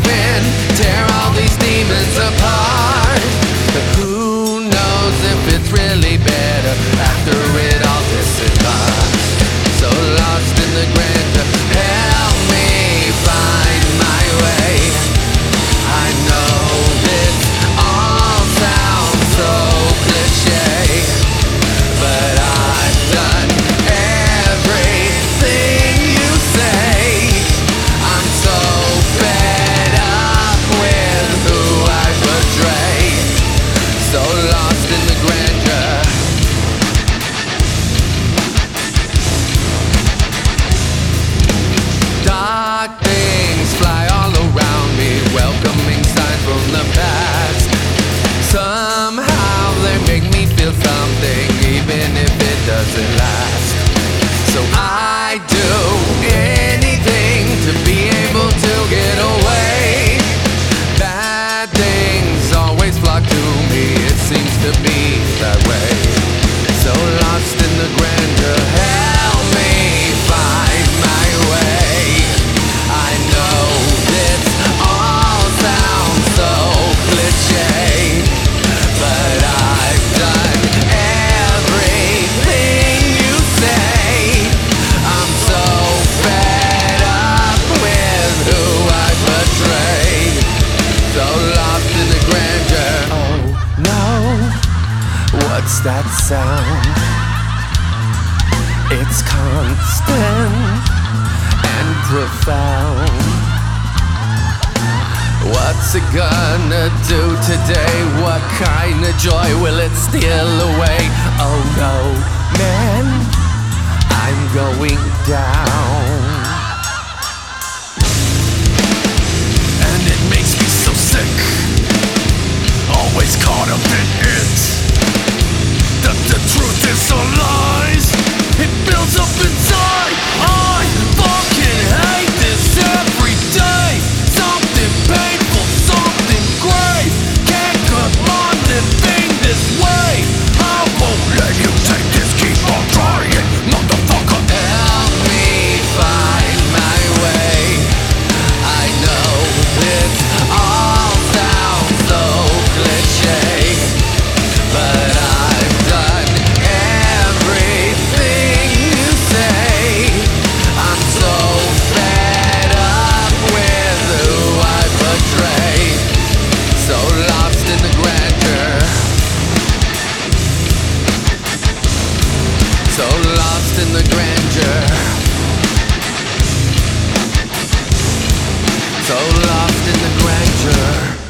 win, tear all these demons apart. But who knows if it's really better after it all disembarks. So lost in the grandeur, help me find my way. I know this all sounds so cliche, but I've done everything you say. I'm so fed up with who I betray, so lost in the grandeur. Dark things fly all around me, welcoming signs from the past. Somehow they make me feel something, even if it doesn't last. So I do anything to be able to get away. Bad things always flock to me, it seems to be that way. So lost in the grandeur, help me find my way. I know this all sounds so cliche, but I've done everything you say. I'm so fed up with who I betray, so lost in the grandeur. Oh no, what's that sound? It's constant and profound. What's it gonna do today? What kind of joy will it steal away? Oh no, man, I'm going down. And it makes me so sick, always caught up in it, that the truth is so lies. It builds up inside. I fucking hate this every day. Something painful, something grave. Can't come on living this way. I won't let you take this, keep on trying, motherfucker. Help me find my way. I know this all sounds so cliche, but I've done everything you say. I'm so fed up with who I betray, so lost in the grandeur, so lost in the grandeur, so lost in the grandeur.